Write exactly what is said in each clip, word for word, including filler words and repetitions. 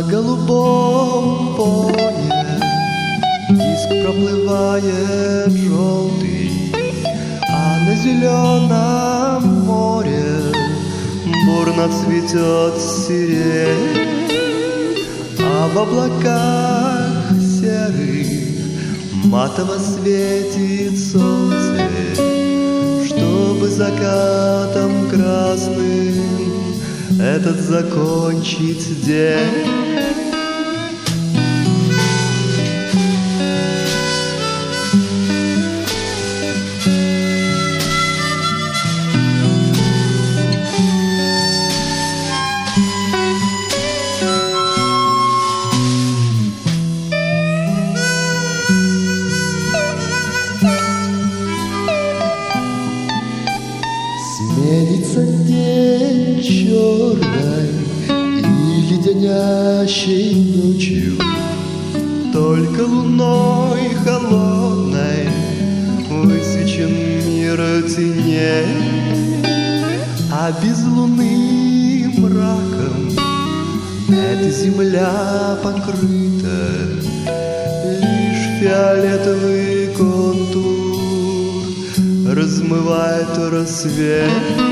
голубом поне диск проплывает желтый, а на зеленом море бурно цветет сирень. А в облаках серых матово светит солнце, чтобы закатом красным этот закончить день. Сменится день черной и леденящей ночью, только луной холодной высвечен мир теней, а без луны мраком эта земля покрыта, лишь фиолетовый контур размывает рассвет.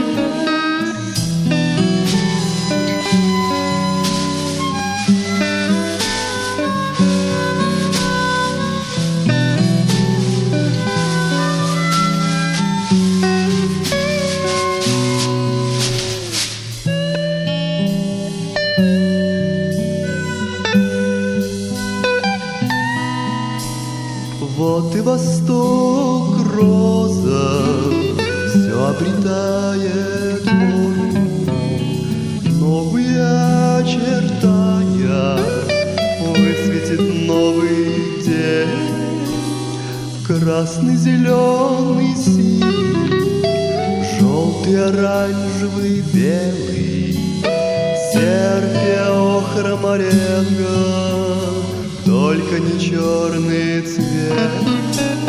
Вот и восток роза все обретает форму, новые очертания высветит новый день. Красный, зеленый, синий, желтый, оранжевый, белый, серпия, охра, моренго, только не черный цвет.